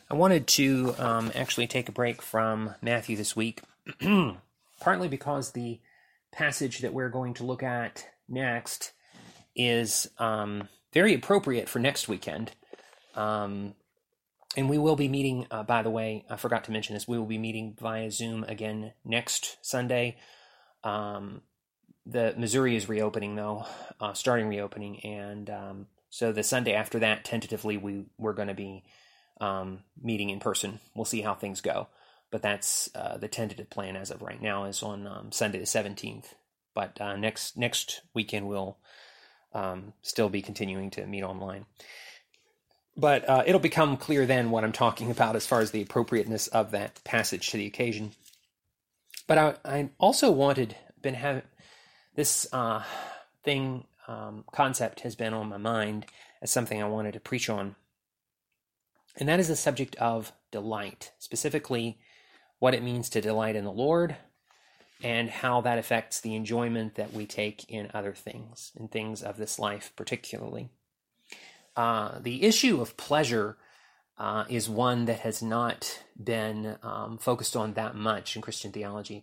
I wanted to actually take a break from Matthew this week, partly because the passage that we're going to look at next is very appropriate for next weekend. And we will be meeting, by the way, I forgot to mention this, we will be meeting via Zoom again next Sunday. The Missouri is reopening, though, starting reopening, and so the Sunday after that, tentatively, we're going to be meeting in person. We'll see how things go, but that's the tentative plan as of right now is on Sunday the 17th. But next weekend we'll still be continuing to meet online. But it'll become clear then what I'm talking about as far as the appropriateness of that passage to the occasion. But I also this concept has been on my mind as something I wanted to preach on. And that is the subject of delight, specifically what it means to delight in the Lord and how that affects the enjoyment that we take in other things, in things of this life particularly. The issue of pleasure is one that has not been focused on that much in Christian theology.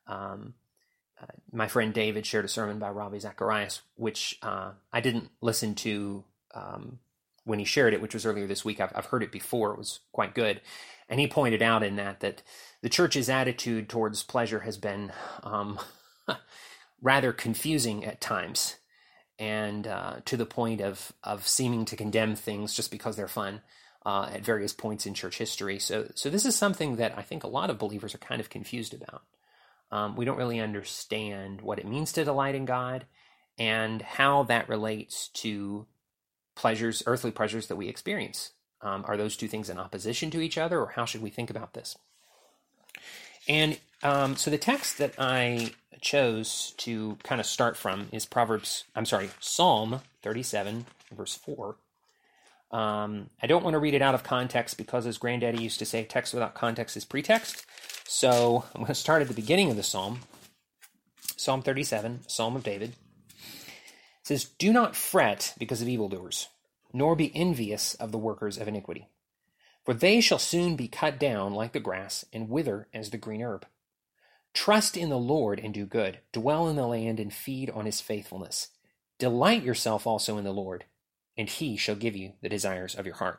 My friend David shared a sermon by Ravi Zacharias, which I didn't listen to when he shared it, which was earlier this week. I've heard it before. It was quite good. And he pointed out in that the church's attitude towards pleasure has been rather confusing at times, and to the point of seeming to condemn things just because they're fun at various points in church history. So this is something that I think a lot of believers are kind of confused about. We don't really understand what it means to delight in God and how that relates to pleasures, earthly pleasures that we experience. Are those two things in opposition to each other, or how should we think about this? And so the text that I chose to kind of start from is Psalm 37, verse 4. I don't want to read it out of context because, as Granddaddy used to say, text without context is pretext. So I'm going to start at the beginning of the psalm. Psalm 37, Psalm of David. It says, "Do not fret because of evildoers, nor be envious of the workers of iniquity. For they shall soon be cut down like the grass and wither as the green herb. Trust in the Lord and do good. Dwell in the land and feed on his faithfulness. Delight yourself also in the Lord, and he shall give you the desires of your heart."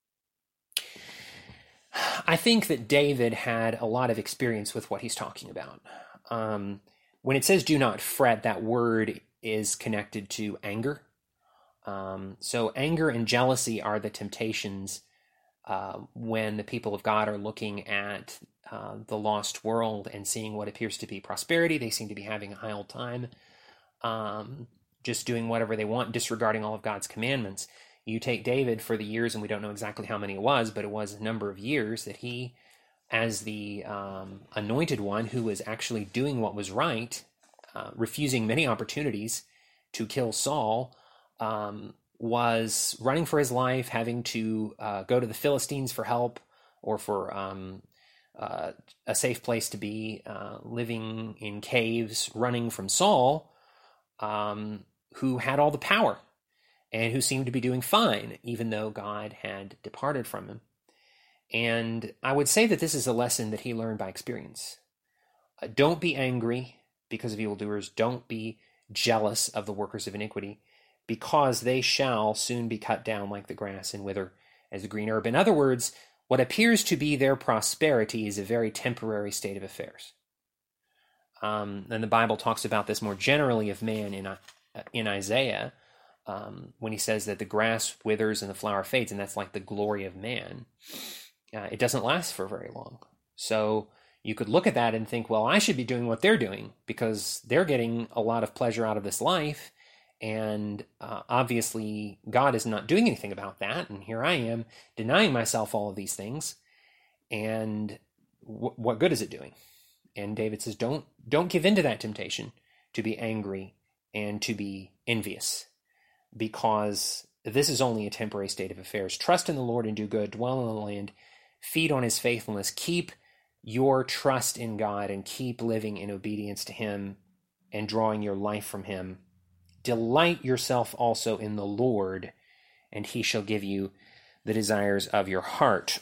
I think that David had a lot of experience with what he's talking about. When it says do not fret, that word is connected to anger. So anger and jealousy are the temptations when the people of God are looking at the lost world and seeing what appears to be prosperity. They seem to be having a high old time, just doing whatever they want, disregarding all of God's commandments. You take David for the years, and we don't know exactly how many it was, but it was a number of years that he, as the anointed one who was actually doing what was right, refusing many opportunities to kill Saul, was running for his life, having to go to the Philistines for help or for a safe place to be, living in caves, running from Saul, who had all the power and who seemed to be doing fine, even though God had departed from him. And I would say that this is a lesson that he learned by experience. Don't be angry because of evildoers. Don't be jealous of the workers of iniquity, because they shall soon be cut down like the grass and wither as the green herb. In other words, what appears to be their prosperity is a very temporary state of affairs. And the Bible talks about this more generally of man in Isaiah, when he says that the grass withers and the flower fades, and that's like the glory of man. It doesn't last for very long. So you could look at that and think, well, I should be doing what they're doing because they're getting a lot of pleasure out of this life. And obviously, God is not doing anything about that. And here I am denying myself all of these things. And what good is it doing? And David says, don't give in to that temptation to be angry and to be envious, because this is only a temporary state of affairs. Trust in the Lord and do good. Dwell in the land. Feed on his faithfulness. Keep your trust in God and keep living in obedience to him and drawing your life from him. Delight yourself also in the Lord, and he shall give you the desires of your heart.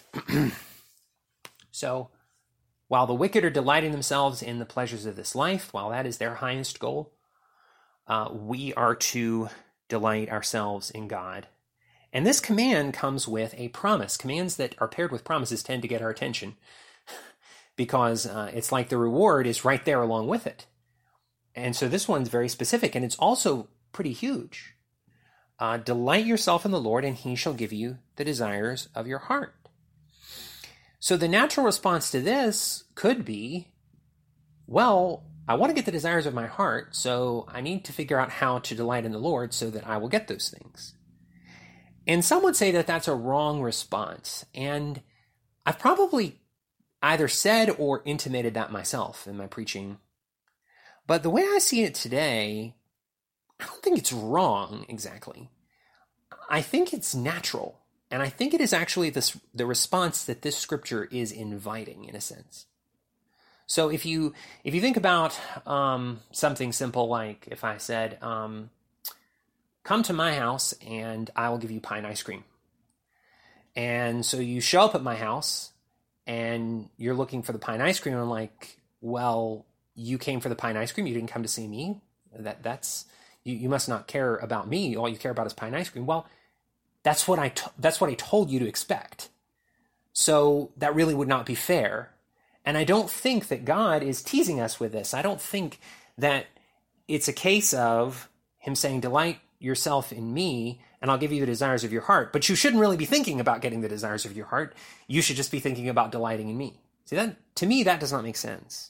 So, while the wicked are delighting themselves in the pleasures of this life, while that is their highest goal, we are to delight ourselves in God. And this command comes with a promise. Commands that are paired with promises tend to get our attention because it's like the reward is right there along with it. And so this one's very specific, and it's also pretty huge. Delight yourself in the Lord, and he shall give you the desires of your heart. So the natural response to this could be, well, I want to get the desires of my heart, so I need to figure out how to delight in the Lord so that I will get those things. And some would say that that's a wrong response. And I've probably either said or intimated that myself in my preaching. But the way I see it today, I don't think it's wrong exactly. I think it's natural. And I think it is actually the response that this scripture is inviting, in a sense. So if you think about something simple like if I said, come to my house and I will give you pie and ice cream. And so you show up at my house and you're looking for the pie and ice cream. And I'm like, well, you came for the pie and ice cream. You didn't come to see me. You must not care about me. All you care about is pie and ice cream. Well, that's what I told you to expect. So that really would not be fair. And I don't think that God is teasing us with this. I don't think that it's a case of him saying, delight yourself in me, and I'll give you the desires of your heart. But you shouldn't really be thinking about getting the desires of your heart. You should just be thinking about delighting in me. See, that to me, that does not make sense.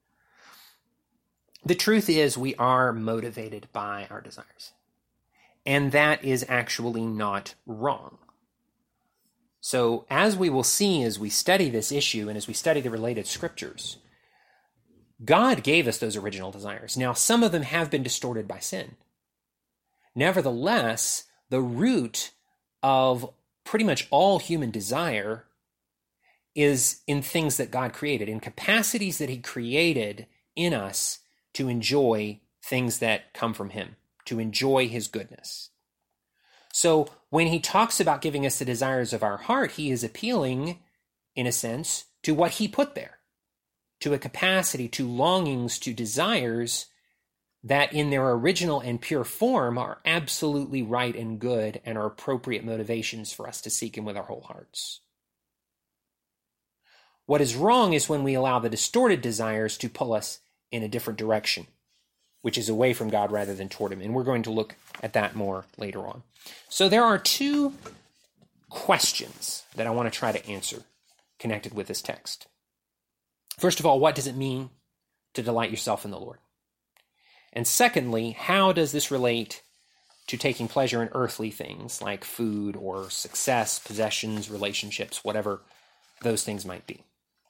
The truth is we are motivated by our desires. And that is actually not wrong. So as we will see as we study this issue and as we study the related scriptures, God gave us those original desires. Now, some of them have been distorted by sin. Nevertheless, the root of pretty much all human desire is in things that God created, in capacities that he created in us to enjoy things that come from him, to enjoy his goodness. So when he talks about giving us the desires of our heart, he is appealing, in a sense, to what he put there, to a capacity, to longings, to desires that in their original and pure form are absolutely right and good and are appropriate motivations for us to seek him with our whole hearts. What is wrong is when we allow the distorted desires to pull us in a different direction, which is away from God rather than toward him. And we're going to look at that more later on. So there are two questions that I want to try to answer connected with this text. First of all, what does it mean to delight yourself in the Lord? And secondly, how does this relate to taking pleasure in earthly things like food or success, possessions, relationships, whatever those things might be?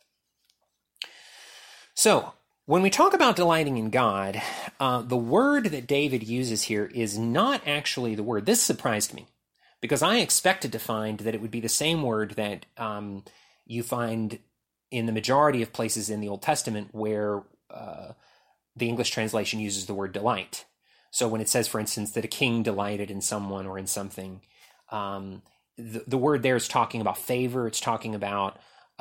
So, when we talk about delighting in God, the word that David uses here is not actually the word. This surprised me because I expected to find that it would be the same word that you find in the majority of places in the Old Testament where the English translation uses the word delight. So when it says, for instance, that a king delighted in someone or in something, the word there is talking about favor. It's talking about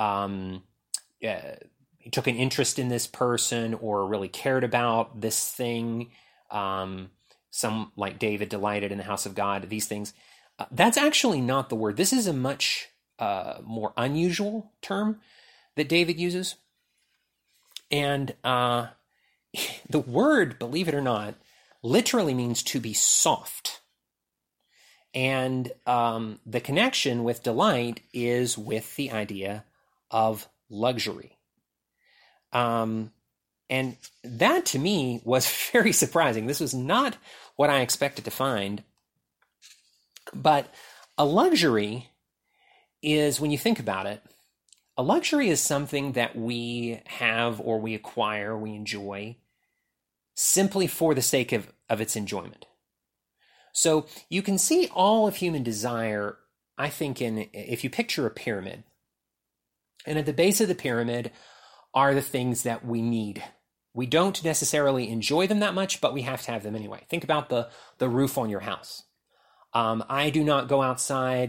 he took an interest in this person or really cared about this thing. Some, like David, delighted in the house of God, these things. That's actually not the word. This is a much more unusual term that David uses. And the word, believe it or not, literally means to be soft. And the connection with delight is with the idea of luxury. And that to me was very surprising. This was not what I expected to find. But a luxury is, when you think about it, a luxury is something that we have or we acquire, we enjoy, simply for the sake of its enjoyment. So you can see all of human desire, I think, if you picture a pyramid. And at the base of the pyramid are the things that we need. We don't necessarily enjoy them that much, but we have to have them anyway. Think about the roof on your house. I do not go outside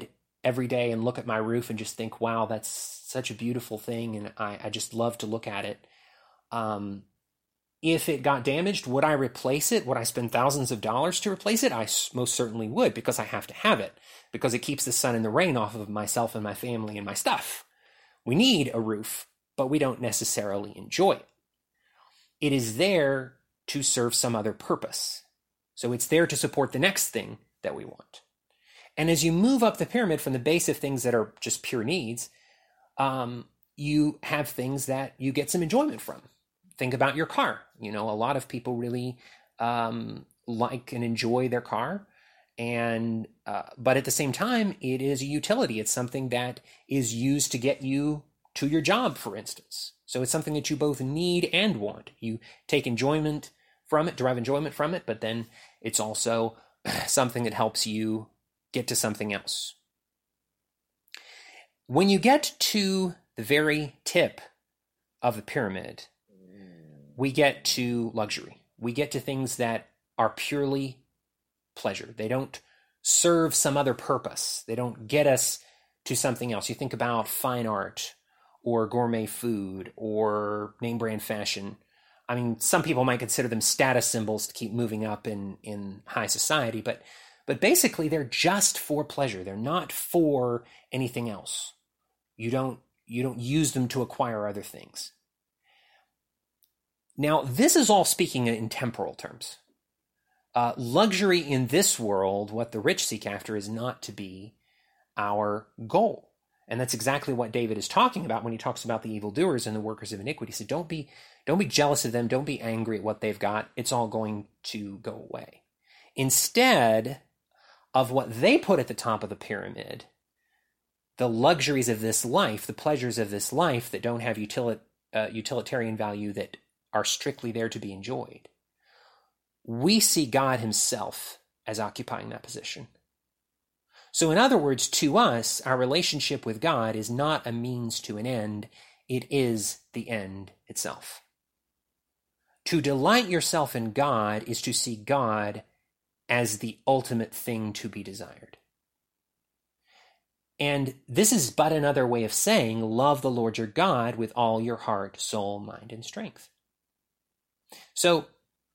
every day and look at my roof and just think, wow, that's such a beautiful thing, and I just love to look at it. If it got damaged, would I replace it? Would I spend thousands of dollars to replace it? I most certainly would, because I have to have it, because it keeps the sun and the rain off of myself and my family and my stuff. We need a roof, but we don't necessarily enjoy it. It is there to serve some other purpose. So it's there to support the next thing that we want. And as you move up the pyramid from the base of things that are just pure needs, you have things that you get some enjoyment from. Think about your car. A lot of people really like and enjoy their car, and but at the same time, it is a utility. It's something that is used to get you to your job, for instance. So it's something that you both need and want. You take enjoyment from it, derive enjoyment from it, but then it's also something that helps you get to something else. When you get to the very tip of the pyramid, we get to luxury. We get to things that are purely pleasure. They don't serve some other purpose. They don't get us to something else. You think about fine art or gourmet food or name brand fashion. I mean, some people might consider them status symbols to keep moving up in high society, but basically they're just for pleasure. They're not for anything else. You don't use them to acquire other things. Now, this is all speaking in temporal terms. Luxury in this world, what the rich seek after, is not to be our goal. And that's exactly what David is talking about when he talks about the evildoers and the workers of iniquity. So don't be jealous of them. Don't be angry at what they've got. It's all going to go away. Instead of what they put at the top of the pyramid, the luxuries of this life, the pleasures of this life that don't have utilitarian value, that are strictly there to be enjoyed, we see God himself as occupying that position. So in other words, to us, our relationship with God is not a means to an end. It is the end itself. To delight yourself in God is to see God as the ultimate thing to be desired. And this is but another way of saying, love the Lord your God with all your heart, soul, mind, and strength. So,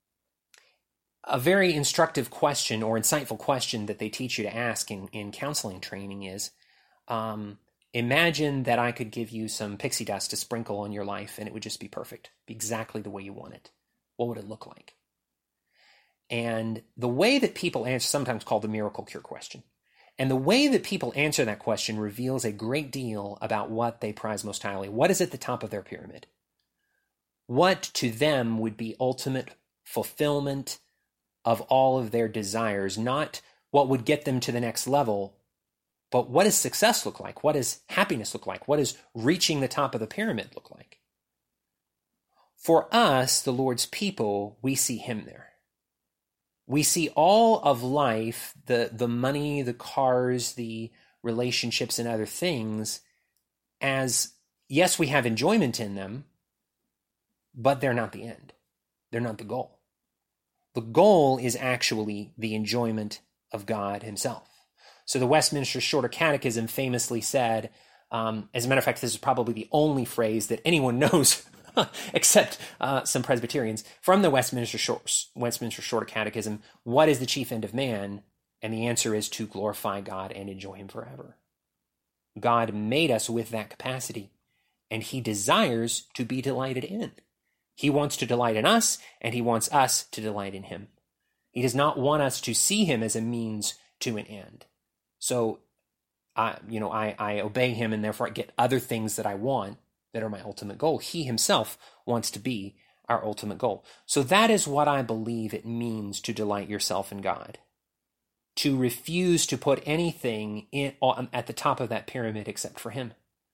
a very instructive question or insightful question that they teach you to ask in counseling training is, imagine that I could give you some pixie dust to sprinkle on your life and it would just be perfect, be exactly the way you want it. What would it look like? And the way that people answer, sometimes called the miracle cure question, and the way that people answer that question reveals a great deal about what they prize most highly. What is at the top of their pyramid? What to them would be ultimate fulfillment of all of their desires, not what would get them to the next level, but what does success look like? What does happiness look like? What does reaching the top of the pyramid look like? For us, the Lord's people, we see him there. We see all of life, the money, the cars, the relationships, and other things as, yes, we have enjoyment in them, but they're not the end. They're not the goal. The goal is actually the enjoyment of God himself. So the Westminster Shorter Catechism famously said, as a matter of fact, this is probably the only phrase that anyone knows except some Presbyterians, from the Westminster Shorter Catechism, what is the chief end of man? And the answer is to glorify God and enjoy him forever. God made us with that capacity, and he desires to be delighted in. He wants to delight in us, and he wants us to delight in him. He does not want us to see him as a means to an end. So, I obey him, and therefore I get other things that I want that are my ultimate goal. He himself wants to be our ultimate goal. So that is what I believe it means to delight yourself in God. To refuse to put anything at the top of that pyramid except for him.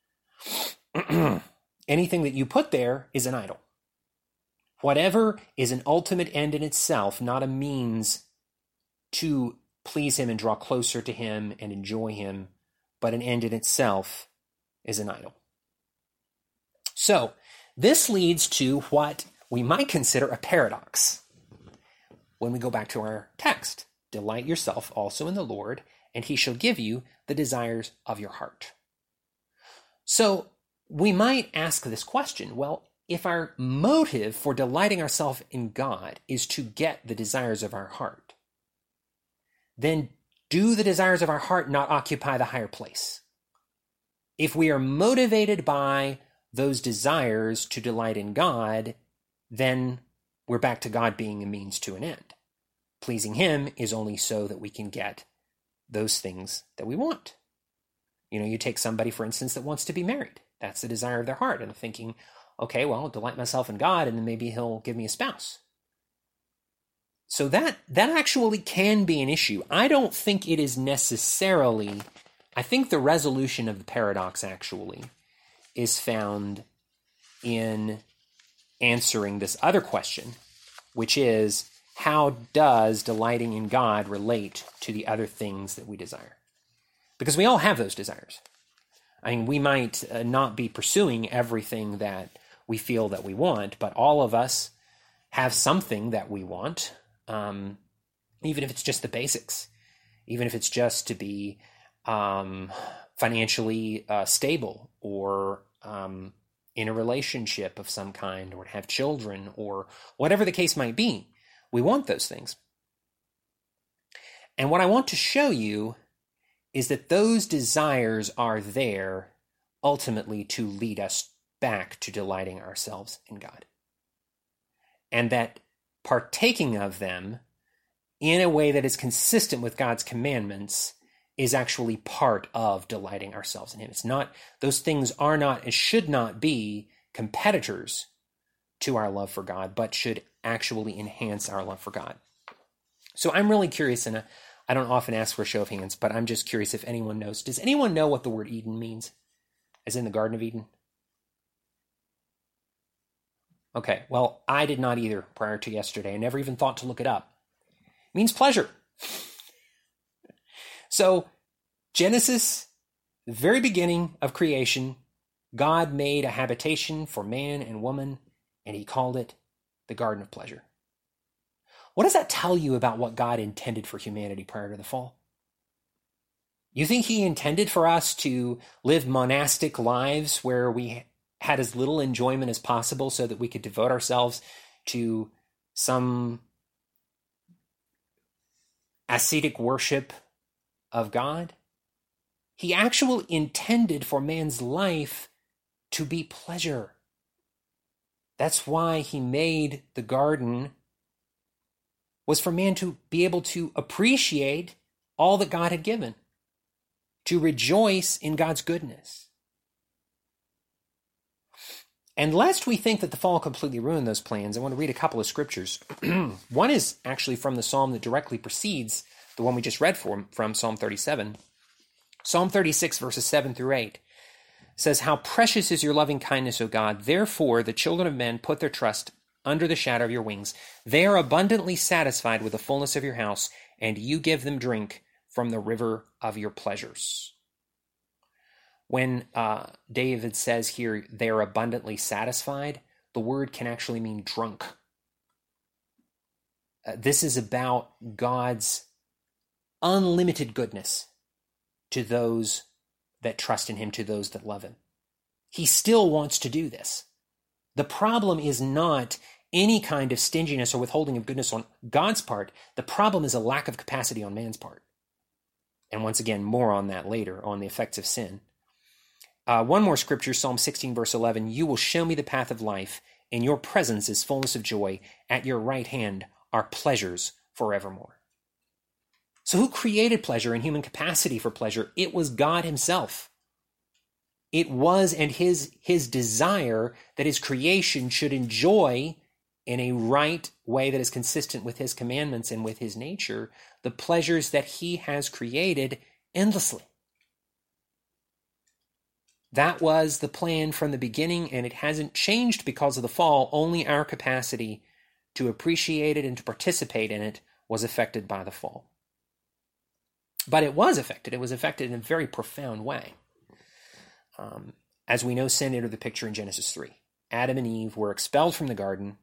Anything that you put there is an idol. Whatever is an ultimate end in itself, not a means to please him and draw closer to him and enjoy him, but an end in itself, is an idol. So, this leads to what we might consider a paradox when we go back to our text. Delight yourself also in the Lord, and he shall give you the desires of your heart. So we might ask this question, well, if our motive for delighting ourselves in God is to get the desires of our heart, then do the desires of our heart not occupy the higher place? If we are motivated by those desires to delight in God, then we're back to God being a means to an end. Pleasing him is only so that we can get those things that we want. You take somebody, for instance, that wants to be married. That's the desire of their heart. And thinking, okay, well, I'll delight myself in God, and then maybe he'll give me a spouse. So that actually can be an issue. I don't think it is necessarily, I think the resolution of the paradox actually is found in answering this other question, which is, how does delighting in God relate to the other things that we desire? Because we all have those desires. I mean, we might not be pursuing everything that we feel that we want, but all of us have something that we want, even if it's just the basics, even if it's just to be financially stable, or in a relationship of some kind, or to have children, or whatever the case might be. We want those things. And what I want to show you is that those desires are there ultimately to lead us back to delighting ourselves in God. And that partaking of them in a way that is consistent with God's commandments is actually part of delighting ourselves in him. It's not, those things are not and should not be competitors to our love for God, but should actually enhance our love for God. So I'm really curious, and I don't often ask for a show of hands, but I'm just curious if anyone knows. Does anyone know what the word Eden means? As in the Garden of Eden? Okay, well, I did not either prior to yesterday. I never even thought to look it up. It means pleasure. So, Genesis, the very beginning of creation, God made a habitation for man and woman, and he called it the Garden of Pleasure. What does that tell you about what God intended for humanity prior to the fall? You think he intended for us to live monastic lives where we had as little enjoyment as possible so that we could devote ourselves to some ascetic worship of God? He actually intended for man's life to be pleasure. That's why he made the garden, was for man to be able to appreciate all that God had given, to rejoice in God's goodness. And lest we think that the fall completely ruined those plans, I want to read a couple of scriptures. One is actually from the psalm that directly precedes the one we just read from Psalm 37. Psalm 36, verses 7 through 8 says, "How precious is your loving kindness, O God! Therefore the children of men put their trust under the shadow of your wings. They are abundantly satisfied with the fullness of your house, and you give them drink from the river of your pleasures." When David says here, they are abundantly satisfied, the word can actually mean drunk. This is about God's unlimited goodness to those that trust in him, to those that love him. He still wants to do this. The problem is not any kind of stinginess or withholding of goodness on God's part. The problem is a lack of capacity on man's part. And once again, more on that later, on the effects of sin. One more scripture, Psalm 16, verse 11. "You will show me the path of life. In your presence is fullness of joy. At your right hand are pleasures forevermore." So who created pleasure and human capacity for pleasure? It was God himself. It was and his desire that his creation should enjoy in a right way that is consistent with his commandments and with his nature, the pleasures that he has created endlessly. That was the plan from the beginning, and it hasn't changed because of the fall. Only our capacity to appreciate it and to participate in it was affected by the fall. But it was affected. It was affected in a very profound way. As we know, sin entered the picture in Genesis 3. Adam and Eve were expelled from the garden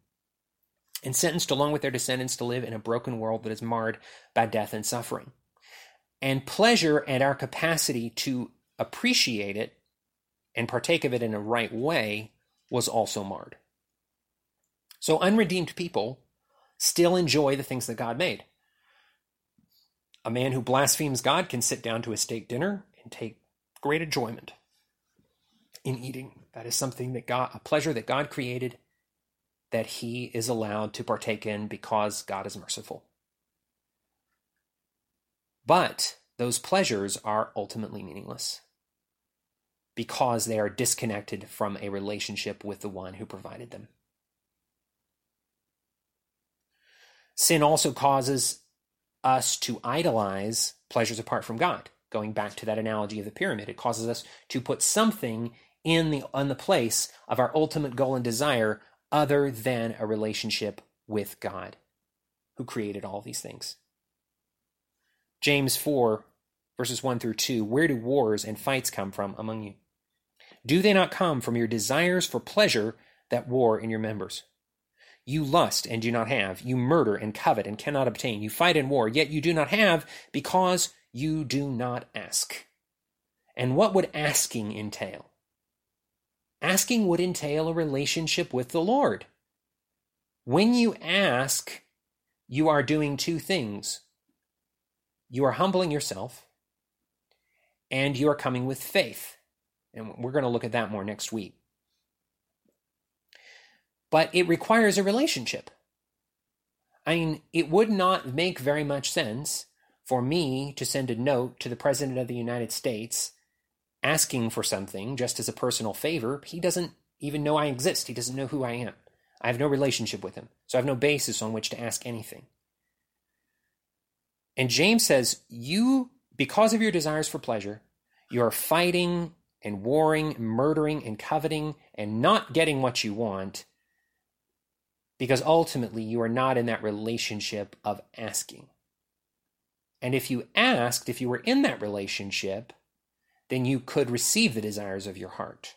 and sentenced along with their descendants to live in a broken world that is marred by death and suffering. And pleasure and our capacity to appreciate it and partake of it in a right way was also marred. So unredeemed people still enjoy the things that God made. A man who blasphemes God can sit down to a steak dinner and take great enjoyment in eating. That is something that a pleasure that God created, that he is allowed to partake in because God is merciful. But those pleasures are ultimately meaningless because they are disconnected from a relationship with the one who provided them. Sin also causes us to idolize pleasures apart from God. Going back to that analogy of the pyramid, it causes us to put something on the place of our ultimate goal and desire other than a relationship with God, who created all these things. James 4, verses 1 through 2, where do wars and fights come from among you? Do they not come from your desires for pleasure that war in your members? You lust and do not have. You murder and covet and cannot obtain. You fight in war, yet you do not have because you do not ask. And what would asking entail? Asking would entail a relationship with the Lord. When you ask, you are doing two things. You are humbling yourself, and you are coming with faith. And we're going to look at that more next week. But it requires a relationship. I mean, it would not make very much sense for me to send a note to the President of the United States asking for something just as a personal favor. He doesn't even know I exist. He doesn't know who I am. I have no relationship with him, so I have no basis on which to ask anything. And James says, you, because of your desires for pleasure, you are fighting and warring, murdering and coveting and not getting what you want, because ultimately you are not in that relationship of asking. And if you asked, if you were in that relationship, then you could receive the desires of your heart.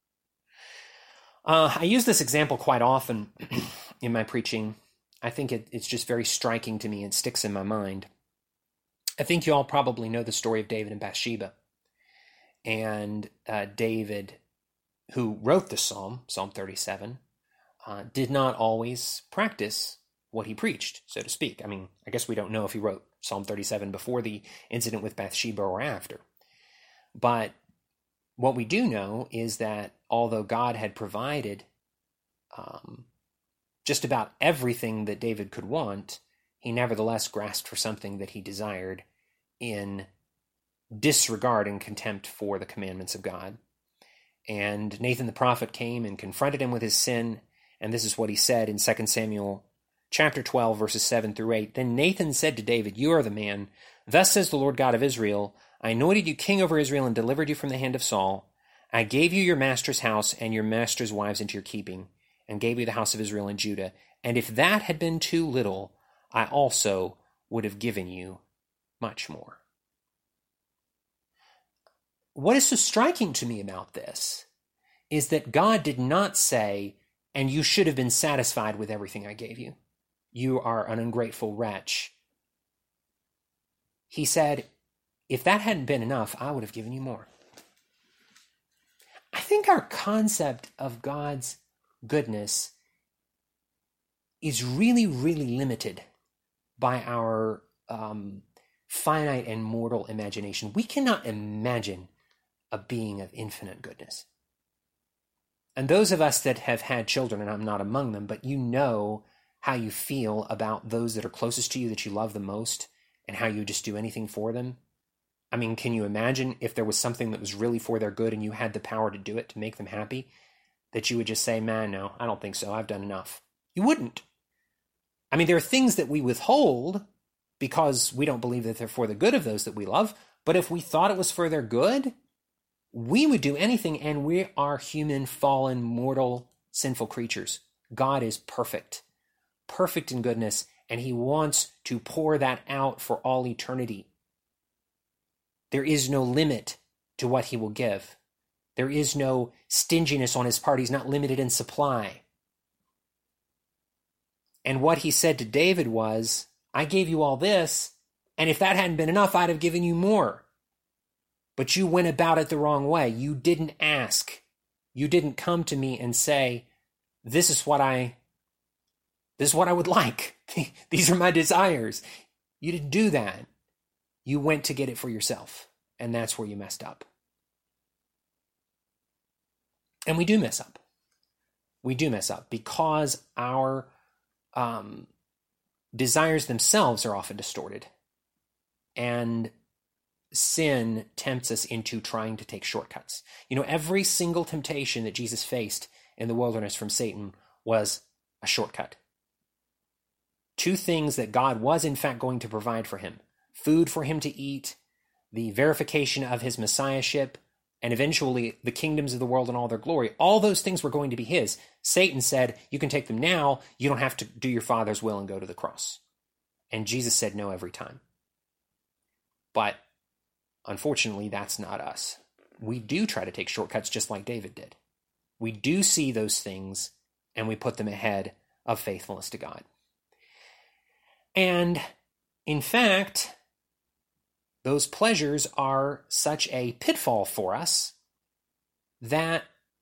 I use this example quite often in my preaching. I think it's just very striking to me and sticks in my mind. I think you all probably know the story of David and Bathsheba. And David, who wrote the Psalm 37, did not always practice what he preached, so to speak. I mean, I guess we don't know if he wrote Psalm 37 before the incident with Bathsheba or after. But what we do know is that although God had provided just about everything that David could want, he nevertheless grasped for something that he desired in disregard and contempt for the commandments of God. And Nathan the prophet came and confronted him with his sin, and this is what he said in 2 Samuel chapter 12, verses 7 through 8. Then Nathan said to David, you are the man. Thus says the Lord God of Israel, I anointed you king over Israel and delivered you from the hand of Saul. I gave you your master's house and your master's wives into your keeping, and gave you the house of Israel and Judah. And if that had been too little, I also would have given you much more. What is so striking to me about this is that God did not say, and you should have been satisfied with everything I gave you. You are an ungrateful wretch. He said, if that hadn't been enough, I would have given you more. I think our concept of God's goodness is really, really limited by our finite and mortal imagination. We cannot imagine a being of infinite goodness. And those of us that have had children, and I'm not among them, but you know how you feel about those that are closest to you, that you love the most, and how you just do anything for them. I mean, can you imagine if there was something that was really for their good and you had the power to do it, to make them happy, that you would just say, man, no, I don't think so. I've done enough. You wouldn't. I mean, there are things that we withhold because we don't believe that they're for the good of those that we love. But if we thought it was for their good, we would do anything, and we are human, fallen, mortal, sinful creatures. God is perfect in goodness, and he wants to pour that out for all eternity. There is no limit to what he will give. There is no stinginess on his part. He's not limited in supply. And what he said to David was, I gave you all this, And if that hadn't been enough, I'd have given you more. But you went about it the wrong way. You didn't ask. You didn't come to me and say, this is what I would like. These are my desires. You didn't do that. You went to get it for yourself. And that's where you messed up. And we do mess up. We do mess up because our desires themselves are often distorted. And sin tempts us into trying to take shortcuts. Every single temptation that Jesus faced in the wilderness from Satan was a shortcut. Two things that God was in fact going to provide for him: food for him to eat, the verification of his messiahship, and eventually the kingdoms of the world and all their glory. All those things were going to be his. Satan said, you can take them now. You don't have to do your Father's will and go to the cross. And Jesus said no every time. But unfortunately, that's not us. We do try to take shortcuts just like David did. We do see those things and we put them ahead of faithfulness to God. And in fact, those pleasures are such a pitfall for us that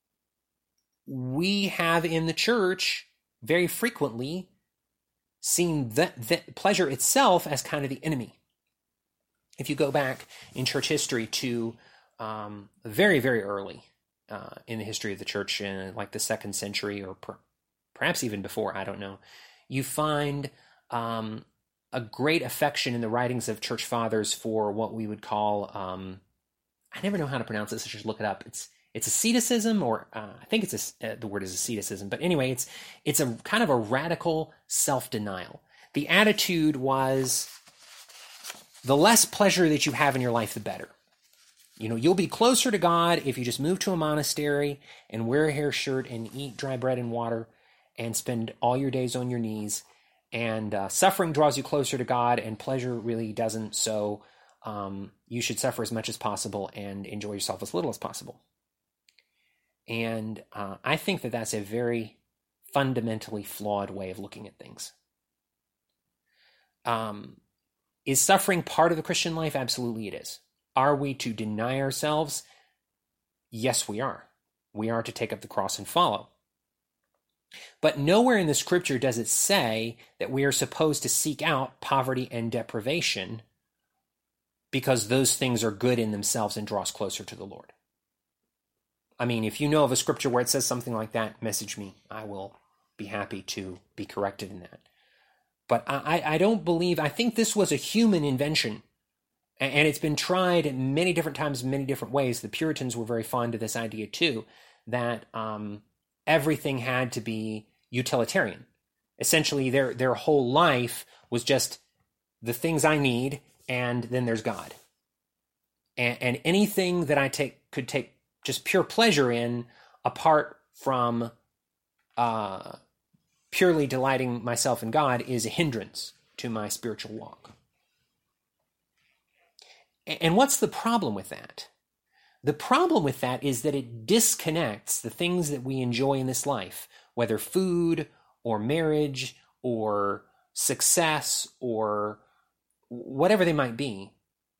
we have in the church very frequently seen the pleasure itself as kind of the enemy. If you go back in church history to very, very early in the history of the church, in like the 2nd century or perhaps even before, I don't know, you find a great affection in the writings of church fathers for what we would call, I never know how to pronounce this, I should look it up. It's asceticism, or I think it's the word is asceticism. But anyway, it's a kind of a radical self-denial. The attitude was, the less pleasure that you have in your life, the better. You'll be closer to God if you just move to a monastery and wear a hair shirt and eat dry bread and water and spend all your days on your knees. And suffering draws you closer to God, and pleasure really doesn't. So you should suffer as much as possible and enjoy yourself as little as possible. And I think that that's a very fundamentally flawed way of looking at things. Is suffering part of the Christian life? Absolutely it is. Are we to deny ourselves? Yes, we are. We are to take up the cross and follow. But nowhere in the scripture does it say that we are supposed to seek out poverty and deprivation because those things are good in themselves and draw us closer to the Lord. I mean, if you know of a scripture where it says something like that, message me. I will be happy to be corrected in that. But I don't believe, I think this was a human invention. And it's been tried many different times, many different ways. The Puritans were very fond of this idea too, that everything had to be utilitarian. Essentially, their whole life was just the things I need, and then there's God. And anything that I could take just pure pleasure in, apart from purely delighting myself in God, is a hindrance to my spiritual walk. And what's the problem with that? The problem with that is that it disconnects the things that we enjoy in this life, whether food or marriage or success or whatever they might be.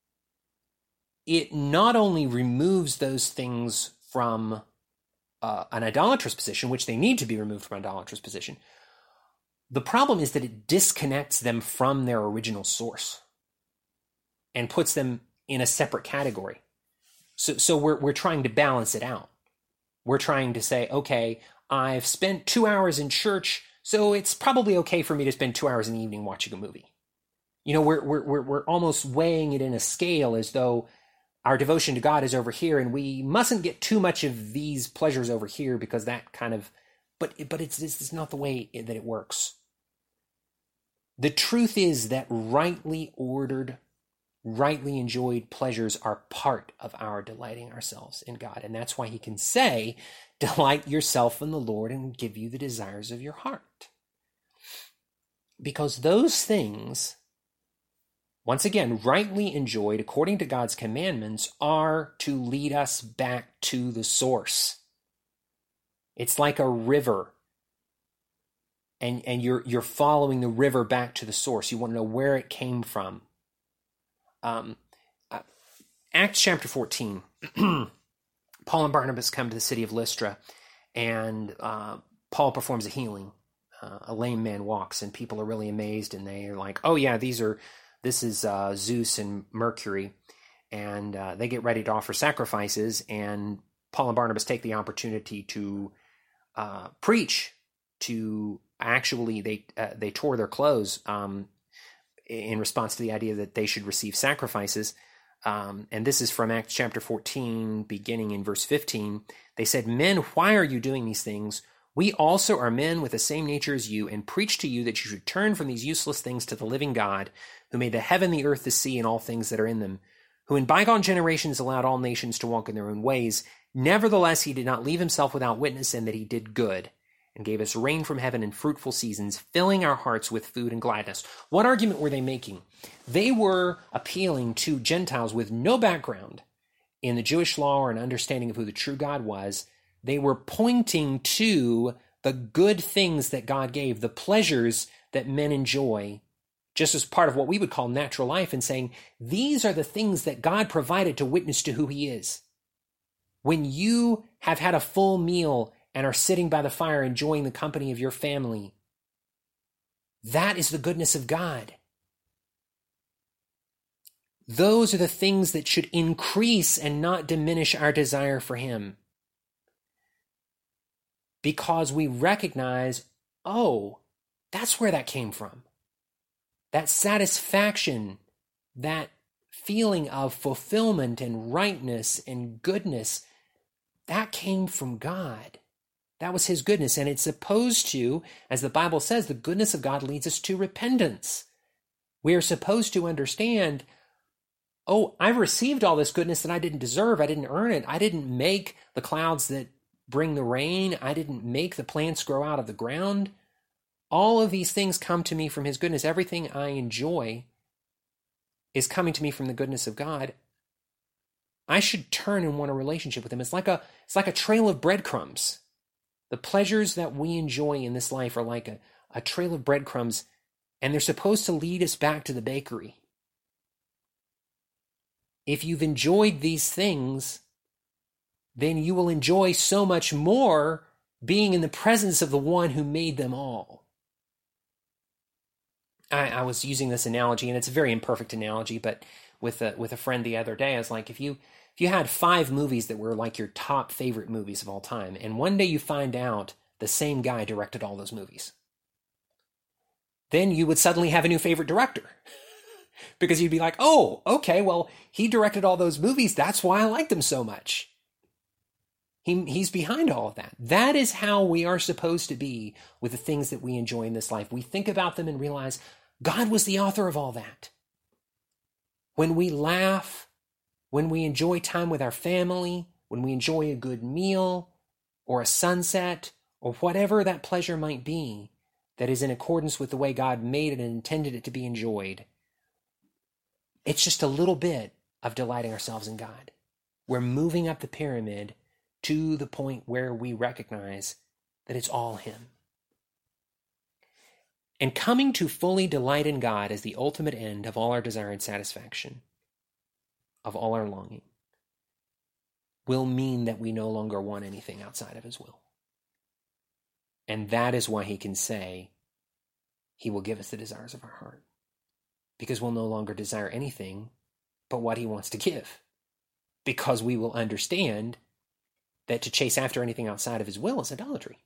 It not only removes those things from an idolatrous position, which they need to be removed from an idolatrous position. The problem is that it disconnects them from their original source and puts them in a separate category. So we're trying to balance it out. We're trying to say, okay, I've spent 2 hours in church, so it's probably okay for me to spend 2 hours in the evening watching a movie. We're almost weighing it in a scale as though our devotion to God is over here, and we mustn't get too much of these pleasures over here because that kind of. But it's not the way that it works. The truth is that rightly ordered, rightly enjoyed pleasures are part of our delighting ourselves in God. And that's why he can say, delight yourself in the Lord and give you the desires of your heart. Because those things, once again, rightly enjoyed according to God's commandments, are to lead us back to the source. It's like a river. And you're following the river back to the source. You want to know where it came from. Um, Acts chapter 14, Paul and Barnabas come to the city of Lystra, and Paul performs a healing. A lame man walks, and people are really amazed, and they are like, "Oh yeah, this is Zeus and Mercury," and they get ready to offer sacrifices. And Paul and Barnabas take the opportunity to preach. To actually, they tore their clothes in response to the idea that they should receive sacrifices. And this is from Acts chapter 14, beginning in verse 15. They said, "Men, why are you doing these things? We also are men with the same nature as you, and preach to you that you should turn from these useless things to the living God, who made the heaven, the earth, the sea, and all things that are in them, who in bygone generations allowed all nations to walk in their own ways. Nevertheless, he did not leave himself without witness, and that he did good, and gave us rain from heaven and fruitful seasons, filling our hearts with food and gladness." What argument were they making? They were appealing to Gentiles with no background in the Jewish law or an understanding of who the true God was. They were pointing to the good things that God gave, the pleasures that men enjoy, just as part of what we would call natural life, and saying, these are the things that God provided to witness to who he is. When you have had a full meal and are sitting by the fire enjoying the company of your family, that is the goodness of God. Those are the things that should increase and not diminish our desire for him. Because we recognize, oh, that's where that came from. That satisfaction, that feeling of fulfillment and rightness and goodness, that came from God. That was his goodness. And it's supposed to, as the Bible says, the goodness of God leads us to repentance. We are supposed to understand, oh, I've received all this goodness that I didn't deserve. I didn't earn it. I didn't make the clouds that bring the rain. I didn't make the plants grow out of the ground. All of these things come to me from his goodness. Everything I enjoy is coming to me from the goodness of God. I should turn and want a relationship with him. It's like a trail of breadcrumbs. The pleasures that we enjoy in this life are like a trail of breadcrumbs, and they're supposed to lead us back to the bakery. If you've enjoyed these things, then you will enjoy so much more being in the presence of the one who made them all. I was using this analogy, and it's a very imperfect analogy, but with a friend the other day, I was like, if you had 5 movies that were like your top favorite movies of all time, and one day you find out the same guy directed all those movies, then you would suddenly have a new favorite director. Because you'd be like, oh, okay, well, he directed all those movies. That's why I liked them so much. He's behind all of that. That is how we are supposed to be with the things that we enjoy in this life. We think about them and realize God was the author of all that. When we laugh, when we enjoy time with our family, when we enjoy a good meal or a sunset or whatever that pleasure might be that is in accordance with the way God made it and intended it to be enjoyed, it's just a little bit of delighting ourselves in God. We're moving up the pyramid to the point where we recognize that it's all him. And coming to fully delight in God as the ultimate end of all our desire and satisfaction, of all our longing, will mean that we no longer want anything outside of his will. And that is why he can say he will give us the desires of our heart. Because we'll no longer desire anything but what he wants to give. Because we will understand that to chase after anything outside of his will is idolatry.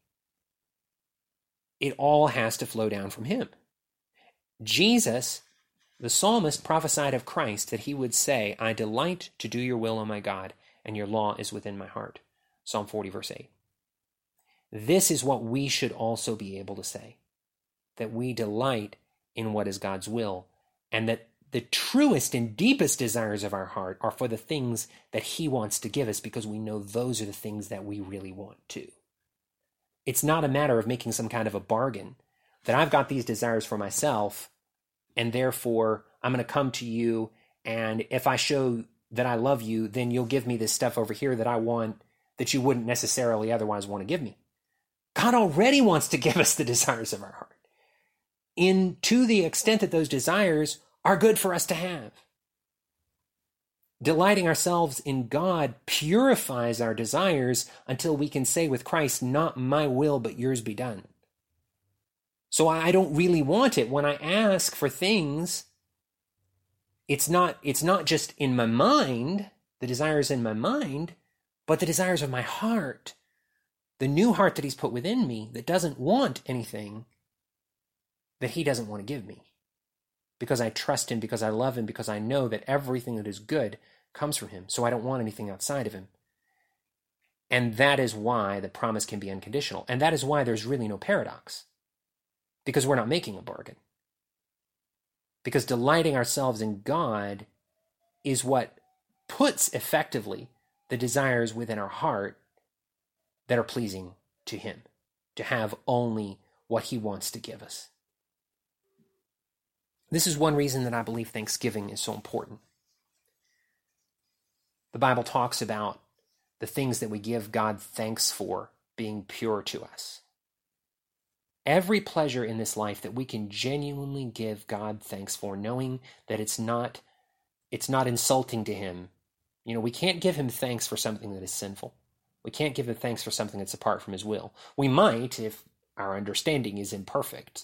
It all has to flow down from him. Jesus, the psalmist, prophesied of Christ that he would say, I delight to do your will, O my God, and your law is within my heart. Psalm 40, verse 8. This is what we should also be able to say, that we delight in what is God's will, and that the truest and deepest desires of our heart are for the things that he wants to give us, because we know those are the things that we really want too. It's not a matter of making some kind of a bargain that I've got these desires for myself, and therefore I'm going to come to you, and if I show that I love you, then you'll give me this stuff over here that I want that you wouldn't necessarily otherwise want to give me. God already wants to give us the desires of our heart, to the extent that those desires are good for us to have. Delighting ourselves in God purifies our desires until we can say with Christ, not my will, but yours be done. So I don't really want it. When I ask for things, it's not just in my mind, the desires in my mind, but the desires of my heart, the new heart that he's put within me that doesn't want anything that he doesn't want to give me. Because I trust him, because I love him, because I know that everything that is good comes from him. So I don't want anything outside of him. And that is why the promise can be unconditional. And that is why there's really no paradox. Because we're not making a bargain. Because delighting ourselves in God is what puts effectively the desires within our heart that are pleasing to him. To have only what he wants to give us. This is one reason that I believe Thanksgiving is so important. The Bible talks about the things that we give God thanks for being pure to us. Every pleasure in this life that we can genuinely give God thanks for, knowing that it's not insulting to him. You know, we can't give him thanks for something that is sinful. We can't give him thanks for something that's apart from his will. We might if our understanding is imperfect.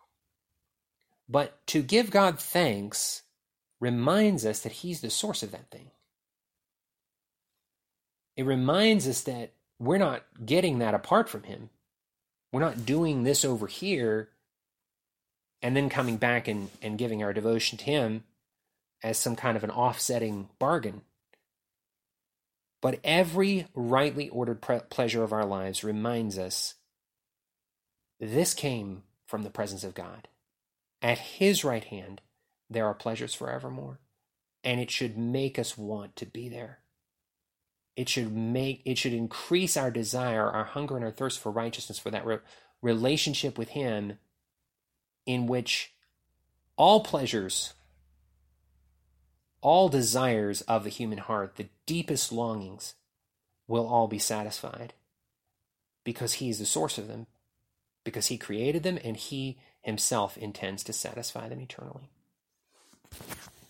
But to give God thanks reminds us that he's the source of that thing. It reminds us that we're not getting that apart from him. We're not doing this over here and then coming back and giving our devotion to him as some kind of an offsetting bargain. But every rightly ordered pleasure of our lives reminds us this came from the presence of God. At his right hand, there are pleasures forevermore. And it should make us want to be there. It should increase our desire, our hunger and our thirst for righteousness, for that relationship with him in which all pleasures, all desires of the human heart, the deepest longings, will all be satisfied because he is the source of them, because he created them and he himself intends to satisfy them eternally.